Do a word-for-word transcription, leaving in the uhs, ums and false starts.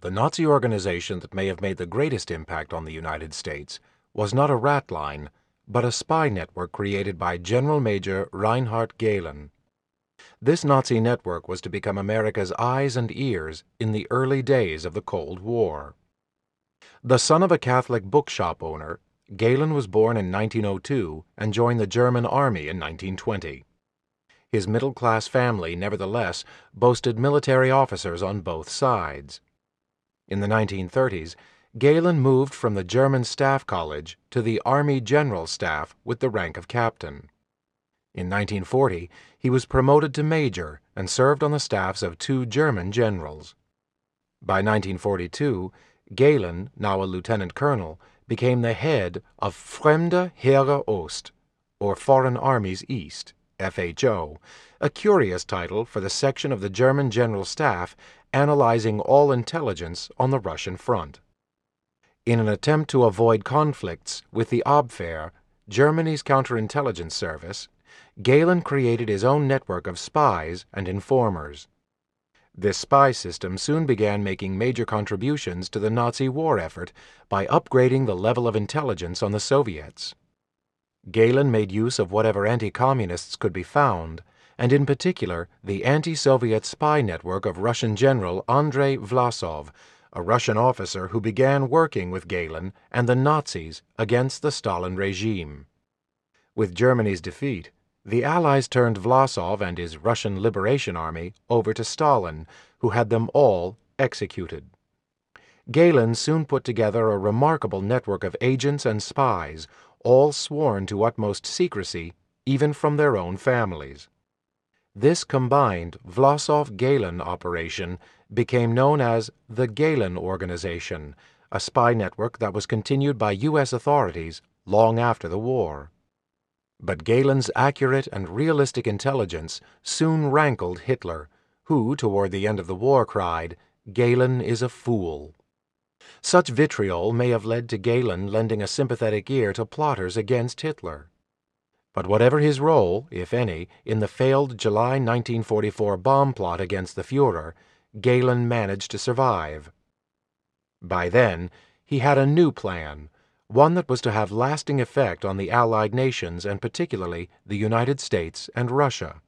The Nazi organization that may have made the greatest impact on the United States was not a rat line, but a spy network created by General Major Reinhard Gehlen. This Nazi network was to become America's eyes and ears in the early days of the Cold War. The son of a Catholic bookshop owner, Gehlen was born in nineteen oh two and joined the German Army in nineteen twenty. His middle-class family, nevertheless, boasted military officers on both sides. In the nineteen thirties, Gehlen moved from the German Staff College to the Army General Staff with the rank of captain. In nineteen forty, he was promoted to major and served on the staffs of two German generals. By nineteen forty-two, Gehlen, now a lieutenant colonel, became the head of Fremde Heere Ost, or Foreign Armies East, F H O, a curious title for the section of the German General Staff analyzing all intelligence on the Russian front. In an attempt to avoid conflicts with the Abwehr, Germany's counterintelligence service, Gehlen created his own network of spies and informers. This spy system soon began making major contributions to the Nazi war effort by upgrading the level of intelligence on the Soviets. Gehlen made use of whatever anti-communists could be found, and in particular the anti-Soviet spy network of Russian General Andrei Vlasov, a Russian officer who began working with Gehlen and the Nazis against the Stalin regime. With Germany's defeat, the Allies turned Vlasov and his Russian Liberation Army over to Stalin, who had them all executed. Gehlen soon put together a remarkable network of agents and spies, all sworn to utmost secrecy, even from their own families. This combined Vlasov-Gehlen operation became known as the Gehlen Organization, a spy network that was continued by U S authorities long after the war. But Gehlen's accurate and realistic intelligence soon rankled Hitler, who, toward the end of the war, cried, "Gehlen is a fool." Such vitriol may have led to Gehlen lending a sympathetic ear to plotters against Hitler. But whatever his role, if any, in the failed July nineteen forty-four bomb plot against the Führer, Gehlen managed to survive. By then, he had a new plan, one that was to have lasting effect on the Allied nations and particularly the United States and Russia.